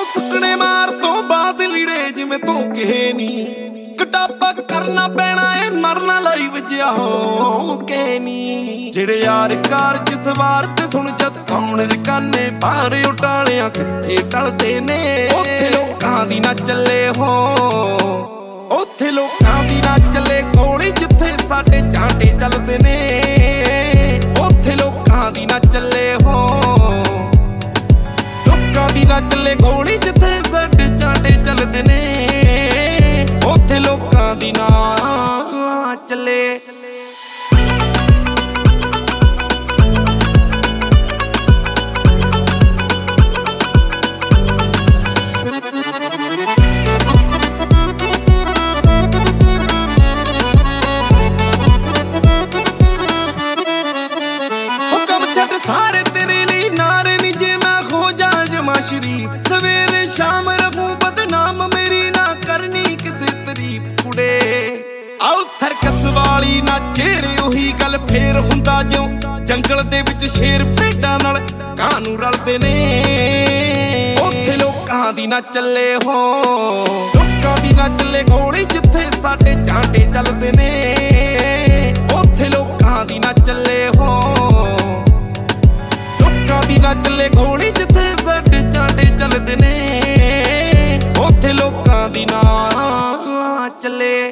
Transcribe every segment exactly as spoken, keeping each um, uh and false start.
ਸੁੱਕਣੇ ਮਾਰ ਤੋਂ ਬਾਅਦ ਲੀੜੇ ਜਿਵੇਂ ਤੂੰ ਕਹੇ ਨੀ ਕਟਾਪਾ ਕਰਨਾ ਪੈਣਾ ਏ ਮਰਨਾ ਲਈ ਵਜਿਆ ਹੋ ਕੇ ਨੀ ਜਿਹੜੇ ਯਾਰ ਕਾਰ ਚ ਸਵਾਰ ਤੇ ਸੁਣ ਜਦ ਕੌਣ ਰਕਾਨੇ ਬਾਹਰ ਉਟਾਲਿਆਂ ਕਿੱਥੇ ਟਲਦੇ ਨੇ ਉੱਥੇ ਲੋਕਾਂ ਦੀ ਨਾ ਚੱਲੇ ਹੋ ਉੱਥੇ ਲੋਕਾਂ ਦੀ ਨਾ ਚੱਲੇ ਗੋਲੀ ਜਿੱਥੇ ਸਾਡੇ ਝਾਂਡੇ ਚੱਲਦੇ ਨੇ ਉੱਥੇ ਲੋਕਾਂ ਦੀ ਨਾ ਚੱਲੇ ਹੋ ਲੋਕਾਂ ਦੀ ਨਾ ਚੱਲੇ ਗੋਲੀ ਜਿੱਥੇ ਸਾਡੇ ਝਾਂਡੇ ਚੱਲਦੇ ਨੇ ਉੱਥੇ ਲੋਕਾਂ ਦੀ ਨਾ ਚੱਲੇ ਸਾਰੇ ਤੇਰੇ ਲਈ ਨਾਰੇ ਨੀ ਜੇ ਮੈਂ ਹੋ ਜਾ ਜਮਾ ਸ਼ਰੀਫ ਸਵੇਰੇ ਸ਼ਾਮ ਰਹੂੰ ਬਦਨਾਮ ਮੇਰੀ ਨਾ ਕਰਨੀ ਕਿਸੇ ਤਾਰੀਫ ਕੁੜੇ ਆਓ ਸਰਕਸ ਵਾਲੀ ਨਾ ਚਿਹਰੇ ਉਹੀ ਗੱਲ ਫੇਰ ਹੁੰਦਾ ਜਿਉਂ ਜੰਗਲ ਦੇ ਵਿੱਚ ਸ਼ੇਰ ਭੇਡਾਂ ਨਾਲ ਕਾਂ ਨੂੰ ਰਲਦੇ ਨੇ ਉੱਥੇ ਲੋਕਾਂ ਦੀ ਨਾ ਚੱਲੇ ਹੋ ਲੋਕਾਂ ਦੀ ਨਾ ਚੱਲੇ ਗੋਲੀ ਜਿੱਥੇ ਸਾਡੇ ਝਾਂਡੇ ਚੱਲਦੇ ਨੇ ਉੱਥੇ ਲੋਕਾਂ ਦੀ ਨਾ ਚੱਲੇ ਹੋ ਦੀ ਨਾ ਚੱਲੇ ਗੋਲੀ ਜਿੱਥੇ ਸਾਡੇ ਝਾਂਡੇ ਚੱਲਦੇ ਨੇ ਉੱਥੇ ਲੋਕਾਂ ਦੀ ਨਾ ਚੱਲੇ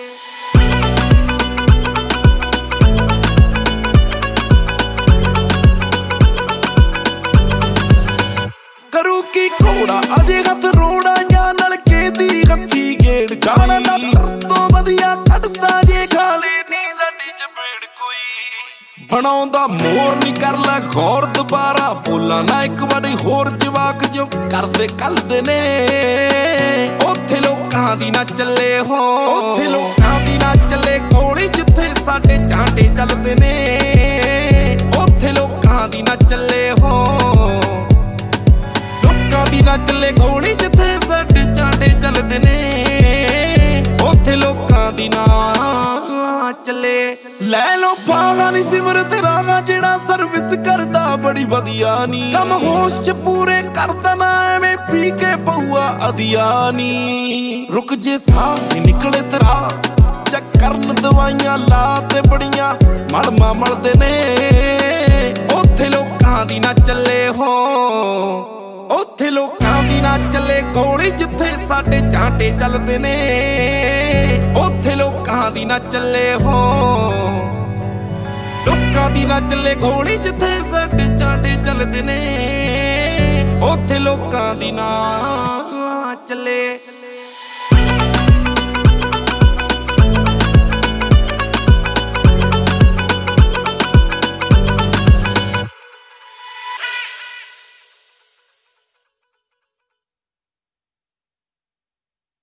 ਕਰੂ ਕੀ ਘੋੜਾ ਅਜੇ ਹੱਥ ਰੋੜਾ ਜਾਂ ਨਲਕੇ ਦੀ ਹੱਥੀ ਗੇੜ ਜਾਣਾ ਨਾ ਤੋਂ ਵਧੀਆ ਕੱਢਦਾ ਜੇ ਖਾਲੇ ਨੀ ਸਾਡੀ ਚਪੇੜ ਕੋਈ ਬਣਾਉਂਦਾ ਮੋਰ ਨੀ ਕਰ ਲੈ ਗੌਰ ਦੁਬਾਰਾ ਬੋਲਾਂ ਨਾ ਇੱਕ ਵਾਰੀ ਹੋਰ ਜਵਾਕ ਜੋ ਕਰਦੇ ਕੱਲਦੇ ਨੇ ਉੱਥੇ ਲੋਕਾਂ ਦੀ ਨਾ ਚੱਲੇ ਹੋ ਉੱਥੇ ਲੋਕਾਂ ਦੀ ਨਾ ਚੱਲੇ ਗੋਲੀ ਜਿੱਥੇ ਸਾਡੇ ਝਾਂਡੇ ਚੱਲਦੇ ਨੇ ਉੱਥੇ ਲੋਕਾਂ ਦੀ ਨਾ ਚੱਲੇ ਹੋ ਲੋਕਾਂ ਦੀ ਨਾ ਚੱਲੇ ਗੋਲੀ ਜਿੱਥੇ ਸਾਡੇ ਝਾਂਡੇ ਚੱਲਦੇ ਨੇ ਉੱਥੇ ਲੋਕਾਂ ਦੀ ਨਾ ਚੱਲੇ ਲੈ ਲੋ ਫਾਹਾ ਨੀ ਸਿਮਰਤ ਰਾਗਾ ਜਿਹੜਾ ਸਰਵਿਸ ਕਰਦਾ ਬੜੀ ਵਧੀਆ ਨੀ ਕੰਮ ਹੋਸ਼ ਚ ਪੂਰੇ ਕਰਦਾ ਨਾ ਐਵੇਂ ਪੀ ਕੇ ਪਊਆ ਅਧਿਆ ਨੀ ਰੁਕ ਜੇ ਸਾਹ ਨਿਕਲੇ ਤਰਾ ਚੱਕ ਕਰਨ ਦਵਾਈਆਂ ਲਾ ਤੇ ਬੜੀਆਂ ਮਲਮਾ ਮਲਦੇ ਨੇ ਉੱਥੇ ਲੋਕਾਂ ਦੀ ਨਾ ਚੱਲੇ ਹੋ ਉੱਥੇ ਲੋਕਾਂ ਦੀ ਨਾ ਚੱਲੇ ਗੋਲੀ ਜਿੱਥੇ ਸਾਡੇ ਝਾਂਡੇ ਚੱਲਦੇ ਨੇ ਉੱਥੇ ਲੋਕਾਂ ਦੀ ਨਾ ਚੱਲੇ ਹੋ ਲੋਕਾਂ ਦੀ ਨਾ ਚੱਲੇ ਗੋਲੀ ਜਿੱਥੇ ਸਾਡੇ ਝਾਂਡੇ ਚੱਲਦੇ ਨੇ ਉੱਥੇ ਲੋਕਾਂ ਦੀ ਨਾ ਚੱਲੇ।